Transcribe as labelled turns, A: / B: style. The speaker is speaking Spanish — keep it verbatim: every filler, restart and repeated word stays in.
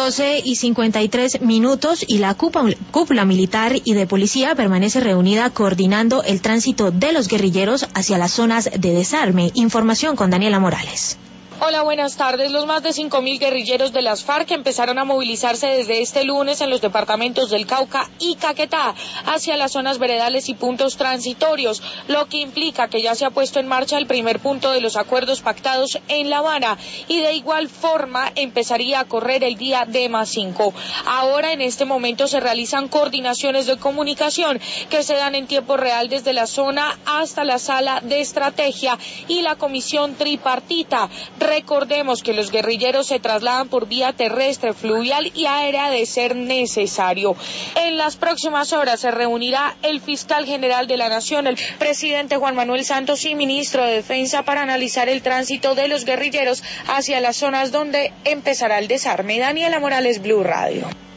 A: doce y cincuenta y tres minutos y la cúpula militar y de policía permanece reunida coordinando el tránsito de los guerrilleros hacia las zonas de desarme. Información con Daniela Morales.
B: Hola, buenas tardes. Los más de cinco mil guerrilleros de las FARC empezaron a movilizarse desde este lunes en los departamentos del Cauca y Caquetá hacia las zonas veredales y puntos transitorios, lo que implica que ya se ha puesto en marcha el primer punto de los acuerdos pactados en La Habana y de igual forma empezaría a correr el día D más cinco. Ahora, en este momento, se realizan coordinaciones de comunicación que se dan en tiempo real desde la zona hasta la sala de estrategia y la comisión tripartita. Recordemos que los guerrilleros se trasladan por vía terrestre, fluvial y aérea de ser necesario. En las próximas horas se reunirá el fiscal general de la Nación, el presidente Juan Manuel Santos y ministro de Defensa para analizar el tránsito de los guerrilleros hacia las zonas donde empezará el desarme. Daniela Morales, Blue Radio.